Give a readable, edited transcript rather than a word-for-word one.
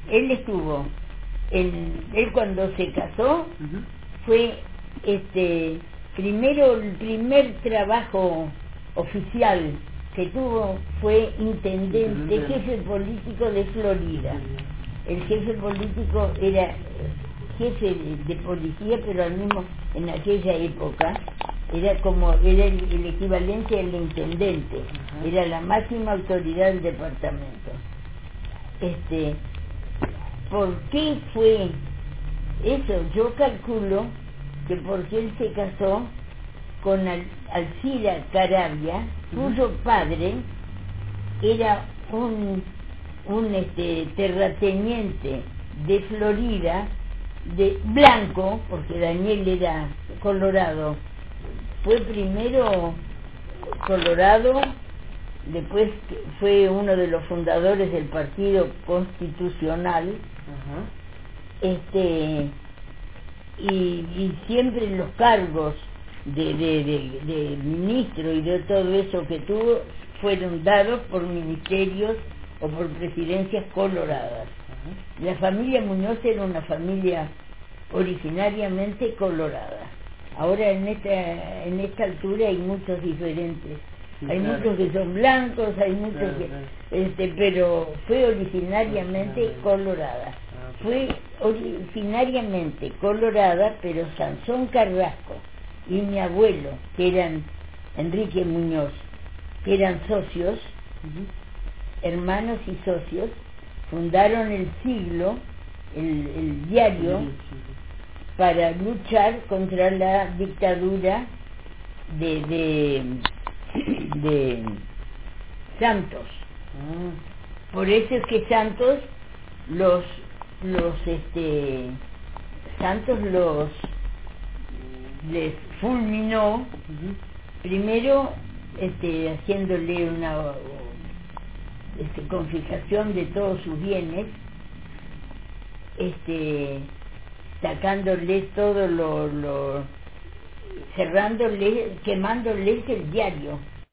Él estuvo, él cuando se casó, Ujú. fue primero el primer trabajo oficial que tuvo fue intendente, jefe político de Florida. El jefe político era jefe de policía, pero al mismo en aquella época era el equivalente al intendente, era la máxima autoridad del departamento. ¿Por qué fue eso? Yo calculo que porque él se casó con Alcira Caravia, cuyo padre era un terrateniente de Florida, de blanco, porque Daniel era colorado. Fue primero colorado, después fue uno de los fundadores del Partido Constitucional. Y siempre los cargos de ministro y de todo eso que tuvo fueron dados por ministerios o por presidencias coloradas. La familia Muñoz era una familia originariamente colorada. Ahora en esta altura hay muchos diferentes. Hay muchos que son blancos, hay muchos que pero fue originariamente colorada. Fue originariamente colorada, pero Sansón Carrasco y mi abuelo, que eran Enrique Muñoz, que eran socios, hermanos y socios, fundaron El Siglo, el diario, para luchar contra la dictadura de Santos. Por eso es que Santos Santos les fulminó, primero haciéndole una confiscación de todos sus bienes, sacándole todo cerrándoles, quemándoles el diario.